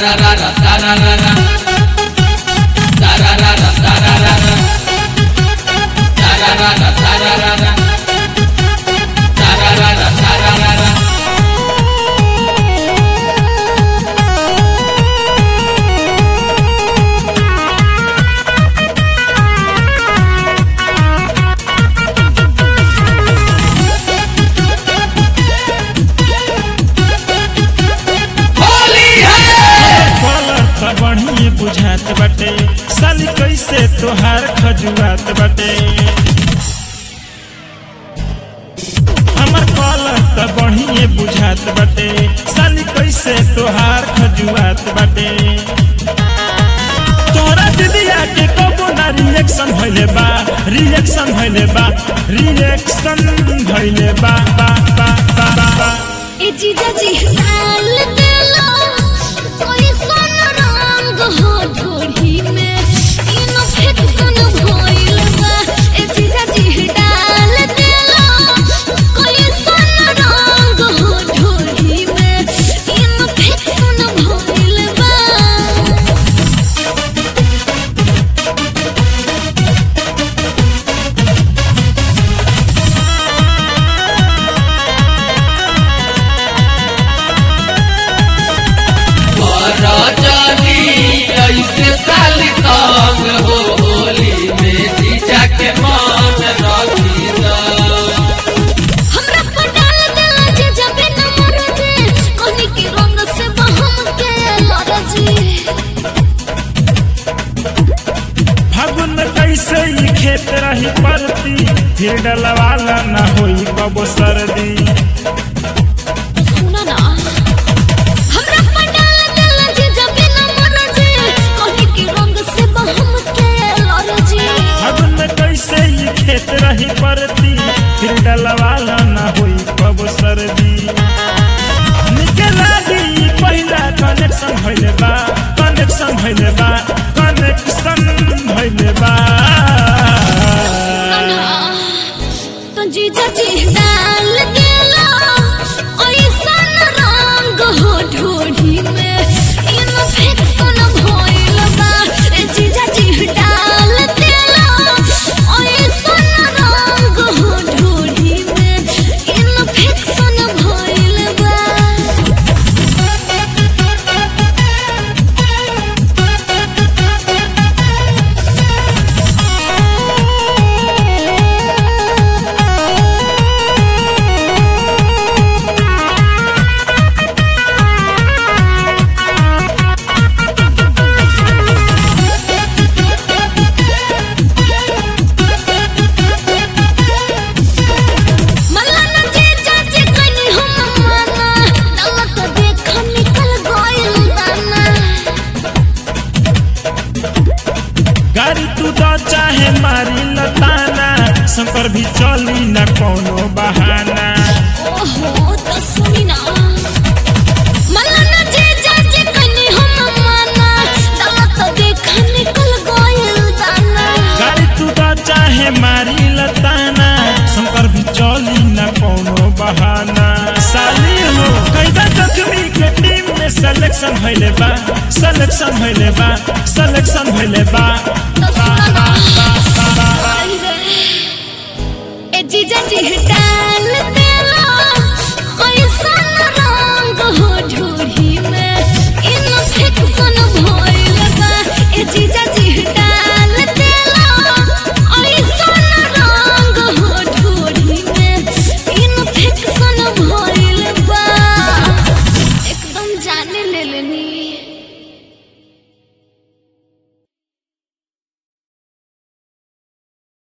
बढ़िए बुझात बाटे साली कैसे तोहार खजुआत बाटे हमर कलर त बढ़िए बुझात बाटे साली कैसे तोहार खजुआत बाटे तोरा दीदिया के कबो ना रिएक्शन भइले बा रिएक्शन भइले बा रिएक्शन भइले बा बा बा बा बा ए जीजा जी डाल देलो कोई सन रंग हो ढोढ़ी में इन्फेक्शन भइल बा ए जीजा जी डाल देलो कोई सन रंग हो ढोढ़ी में इन्फेक्शन भइल बा खेत रही परती फिर डलवाला न होई कबो सर्दी सुना ना हमरा पटाल दल जे जबे न मरजे कोनी के रंग से बहम के लरजी फागुन में कैसे ये खेत रही परती फिर डलवाला न होई कबो सर्दी निकल दी पहला कनेक्शन भइले बा कनेक्शन भइले बा कनेक्शन भइले बा तो जीजा जी डाल देला ओइसन रंग हो ढोढ़ी में इन्फेक्शन भइल बा ए जीजा जी डाल देला ओइसन रंग हो ढोढ़ी में इन्फेक्शन भइल बा गाड़ी तू तो चाहे मारी लताना संपर भी चली न कोनो बहाना ओहो तो सुनी ना मल्लाना जे जाजे कनी हम माना दाला तो देखा निकल गइल दाना गाड़ी तू तो चाहे मारी लताना संपर भी चली न कोनो बहाना साली हो कैदा जख्मी के टीम में सिलेक्शन भइले बा सिलेक्शन भइले बा सिलेक्शन भइले बा तो सुना ना